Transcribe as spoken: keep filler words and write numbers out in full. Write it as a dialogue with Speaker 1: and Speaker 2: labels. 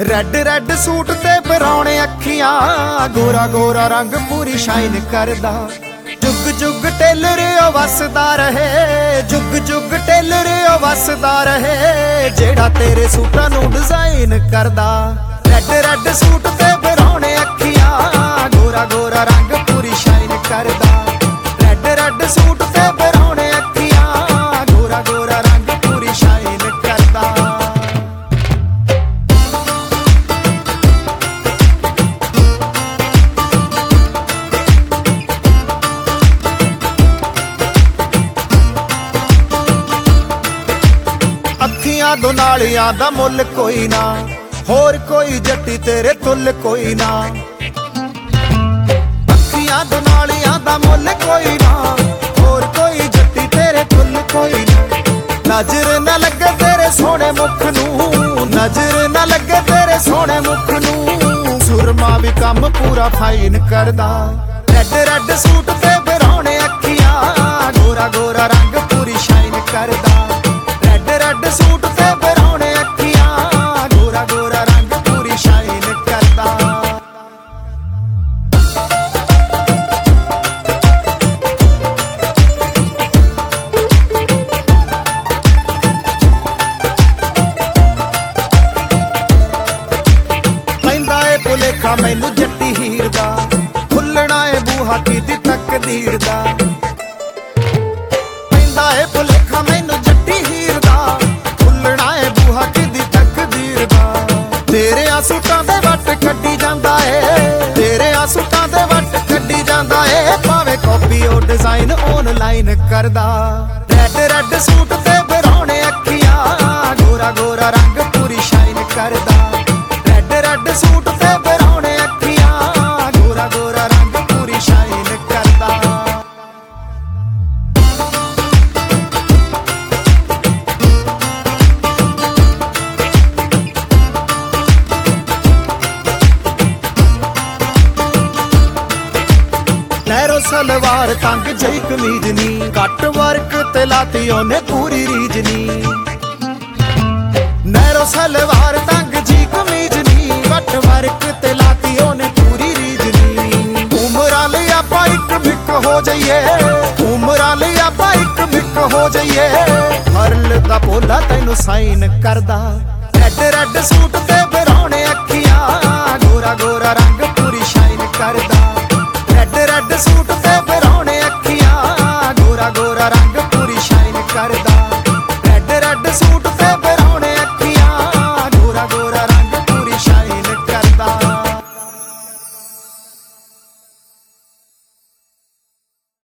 Speaker 1: Red red suit ते बरौने अखियां, गोरा गोरा रंग पूरी शाइन करदा। जुग जुग टेलर ओ वसदा रहे, जुग जुग टेलर ओ वसदा रहे, जेड़ा तेरे सूटां नूं डिजाइन करदा। रैड रैड सूट ते बरौने अखियां, गोरा गोरा रंग पूरी शाइन करदा। रैड रैड सूट ते बरौने अखियां, गोरा गोरा रंग पूरी शाइन करदा। अखियां दो नालियां दा मुल कोई ना, होर कोई जट्टी तेरे तुल कोई ना। अखियां दो नालियां दा मुल कोई ना, होर कोई जट्टी तेरे तुल कोई ना। नजर न लगे तेरे सोहणे मुख नूं, नजर न लगे तेरे सोहणे मुख नूं, सुरमा भी कम पूरा फाइन करदा। रैड रैड सूट ते बरौने अखियां, गोरा गोरा रंग पूरी शाइन करदा। रैड रैड सूट ते बरौने अखियां, गोरा गोरा रंग पूरी शाइन करदा। पैंदा ए भुलेखा मैनू जट्टी हीर दा, खुलना ए बूहा कीती तकदीर दा। पैंदा ए भुलेखा मैनू जट्टी हीर दा, खुलना ए बूहा कीती तकदीर दा। तेरे आ सूटां दे वट कड्डी जांदा ए, तेरे आ सूटां दे वट कड्डी जांदा ए, भावें कॉपी ओ डिजाइन ऑनलाइन करदा। रैड रैड सूट ते बरौने अखियां, गोरा गोरा रंग पूरी शाइन करदा। रैड रैड सूट ते बरौने अखियां, गोरा गोरा रंग पूरी शाइन करदा। लहरों सलवार तंग जई कमीज नी, कट वर्क ते लाती ओने पूरी रीज नी। नैरो सलवार तंग जी कमीज नी, कट वर्क ते लाती ओने पूरी रीज नी। उमरां लई आपां इक मिक हो जाइए, उमरां लई आपां इक मिक हो जाइए, फरल दा पोला तैनू साइन करदा। रैड रैड सूट ते बरौने अखियां, गोरा गोरा रंग पूरी शाइन करदा। रैड रैड सूट ते बरौने